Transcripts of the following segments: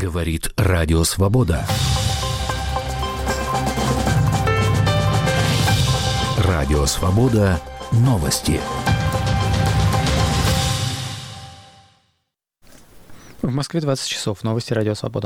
Говорит Радио Свобода. Радио Свобода. Новости. В Москве 20 часов. Новости Радио Свобода.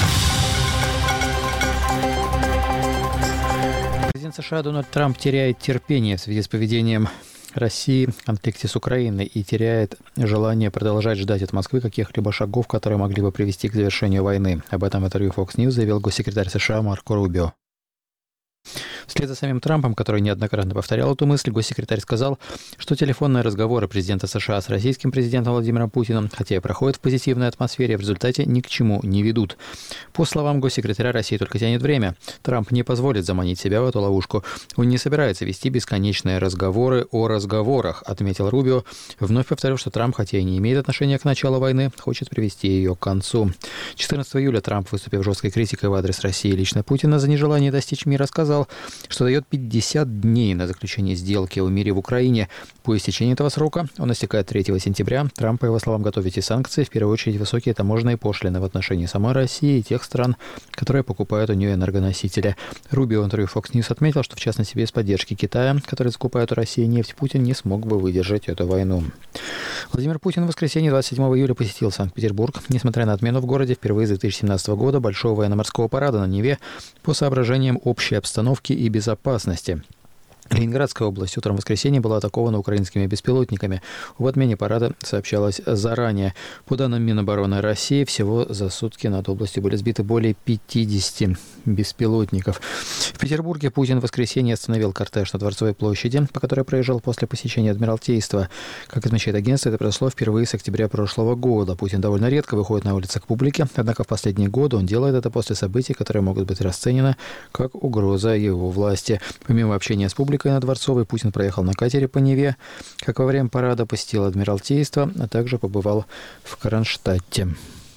Президент США Дональд Трамп теряет терпение в связи с поведением России в конфликте с Украиной и теряет желание продолжать ждать от Москвы каких-либо шагов, которые могли бы привести к завершению войны. Об этом в интервью Fox News заявил госсекретарь США Марко Рубио. Вслед за самим Трампом, который неоднократно повторял эту мысль, госсекретарь сказал, что телефонные разговоры президента США с российским президентом Владимиром Путиным, хотя и проходят в позитивной атмосфере, в результате ни к чему не ведут. По словам госсекретаря, Россия только тянет время. Трамп не позволит заманить себя в эту ловушку. Он не собирается вести бесконечные разговоры о разговорах, отметил Рубио, вновь повторив, что Трамп, хотя и не имеет отношения к началу войны, хочет привести ее к концу. 14 июля Трамп, выступив жесткой критикой в адрес России и лично Путина за нежелание достичь мира, сказал, что дает 50 дней на заключение сделки о мире в Украине. По истечении этого срока, он истекает 3 сентября, Трамп, по его словам, готовит эти санкции, в первую очередь высокие таможенные пошлины в отношении самой России и тех стран, которые покупают у нее энергоносители. Рубио в интервью Fox News отметил, что в частности без поддержки Китая, который закупает у России нефть, Путин не смог бы выдержать эту войну. Владимир Путин в воскресенье 27 июля посетил Санкт-Петербург. Несмотря на отмену в городе впервые с 2017 года большого военно-морского парада на Неве по соображениям общей обстановки и безопасности. Ленинградская область утром в воскресенье была атакована украинскими беспилотниками. Об отмене парада сообщалось заранее. По данным Минобороны России, всего за сутки над областью были сбиты более 50 беспилотников. В Петербурге Путин в воскресенье остановил кортеж на Дворцовой площади, по которой проезжал после посещения Адмиралтейства. Как отмечает агентство, это произошло впервые с октября прошлого года. Путин довольно редко выходит на улицы к публике, однако в последние годы он делает это после событий, которые могут быть расценены как угроза его власти. Помимо общения с публикой на Дворцовой, Путин проехал на катере по Неве, как во время парада посетил Адмиралтейство, а также побывал в Кронштадте.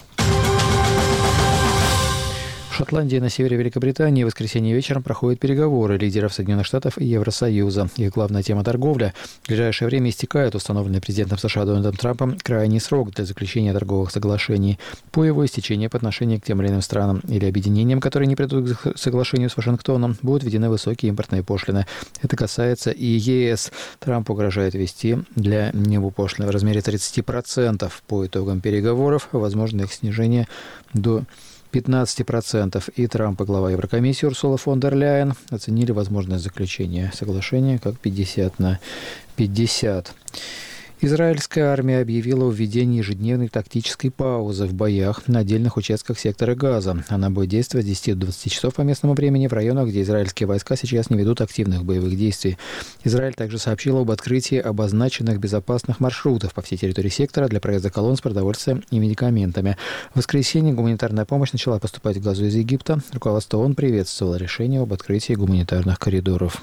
В Шотландии на севере Великобритании в воскресенье вечером проходят переговоры лидеров Соединенных Штатов и Евросоюза. Их главная тема – торговля. В ближайшее время истекает установленный президентом США Дональдом Трампом крайний срок для заключения торговых соглашений. По его истечении по отношению к тем или иным странам или объединениям, которые не придут к соглашению с Вашингтоном, будут введены высокие импортные пошлины. Это касается и ЕС. Трамп угрожает ввести для него пошлины в размере 30%. По итогам переговоров возможно их снижение до 15%. И Трамп и глава Еврокомиссии Урсула фон дер Ляйен оценили возможность заключения соглашения как 50/50. Израильская армия объявила о введении ежедневной тактической паузы в боях на отдельных участках сектора Газа. Она будет действовать с 10 до 20 часов по местному времени в районах, где израильские войска сейчас не ведут активных боевых действий. Израиль также сообщил об открытии обозначенных безопасных маршрутов по всей территории сектора для проезда колонн с продовольствием и медикаментами. В воскресенье гуманитарная помощь начала поступать в Газу из Египта. Руководство ООН приветствовало решение об открытии гуманитарных коридоров.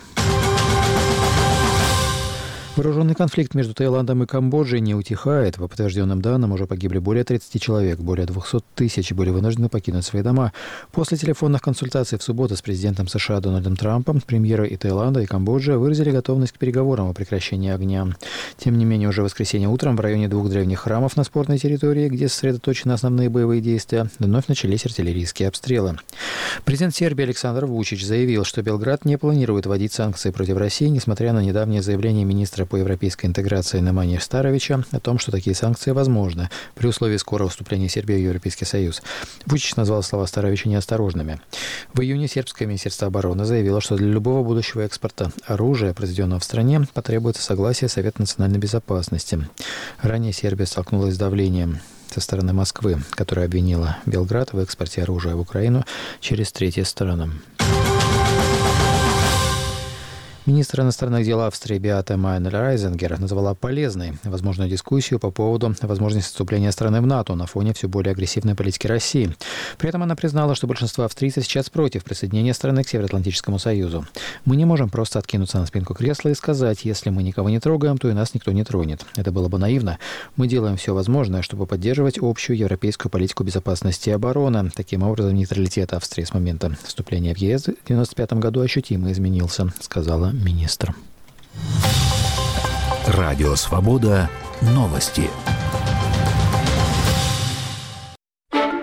Вооруженный конфликт между Таиландом и Камбоджей не утихает. По подтвержденным данным, уже погибли более 30 человек, более 200 тысяч были вынуждены покинуть свои дома. После телефонных консультаций в субботу с президентом США Дональдом Трампом премьеры и Таиланда, и Камбоджи выразили готовность к переговорам о прекращении огня. Тем не менее, уже в воскресенье утром в районе 2 древних храмов на спорной территории, где сосредоточены основные боевые действия, вновь начались артиллерийские обстрелы. Президент Сербии Александр Вучич заявил, что Белград не планирует вводить санкции против России, несмотря на недавнее заявление министра по европейской интеграции Неманьи Старовича о том, что такие санкции возможны при условии скорого вступления Сербии в Европейский Союз. Вучич назвал слова Старовича неосторожными. В июне сербское министерство обороны заявило, что для любого будущего экспорта оружия, произведенного в стране, потребуется согласие Совета национальной безопасности. Ранее Сербия столкнулась с давлением со стороны Москвы, которая обвинила Белград в экспорте оружия в Украину через третьи страны. Министр иностранных дел Австрии Беате Майнер-Райзингер назвала полезной возможную дискуссию по поводу возможности вступления страны в НАТО на фоне все более агрессивной политики России. При этом она признала, что большинство австрийцев сейчас против присоединения страны к Североатлантическому союзу. «Мы не можем просто откинуться на спинку кресла и сказать, если мы никого не трогаем, то и нас никто не тронет. Это было бы наивно. Мы делаем все возможное, чтобы поддерживать общую европейскую политику безопасности и обороны. Таким образом, нейтралитет Австрии с момента вступления в ЕС в 1995 году ощутимо изменился», сказала министр. Радио Свобода. Новости.